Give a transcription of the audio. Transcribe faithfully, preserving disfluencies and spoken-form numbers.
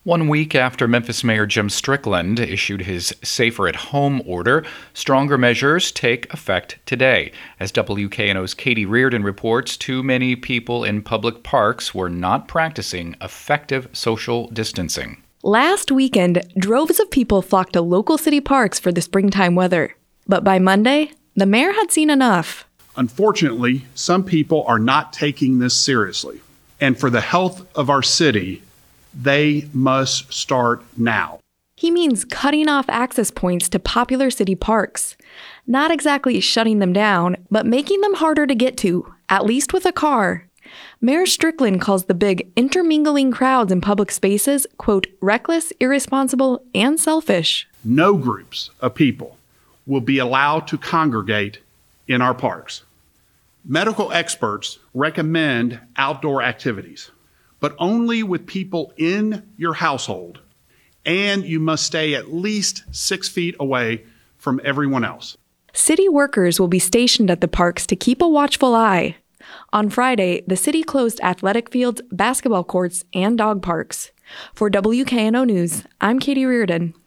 One week after Memphis Mayor Jim Strickland issued his Safer at Home order, stronger measures take effect today. As W K N O's Katie Reardon reports, too many people in public parks were not practicing effective social distancing. Last weekend, droves of people flocked to local city parks for the springtime weather. But by Monday, the mayor had seen enough. Unfortunately, some people are not taking this seriously. And for the health of our city, they must start now. He means cutting off access points to popular city parks. Not exactly shutting them down, but making them harder to get to, at least with a car. Mayor Strickland calls the big intermingling crowds in public spaces, quote, reckless, irresponsible, and selfish. No groups of people will be allowed to congregate in our parks. Medical experts recommend outdoor activities, but only with people in your household, and you must stay at least six feet away from everyone else. City workers will be stationed at the parks to keep a watchful eye. On Friday, the city closed athletic fields, basketball courts, and dog parks. For W K N O News, I'm Katie Reardon.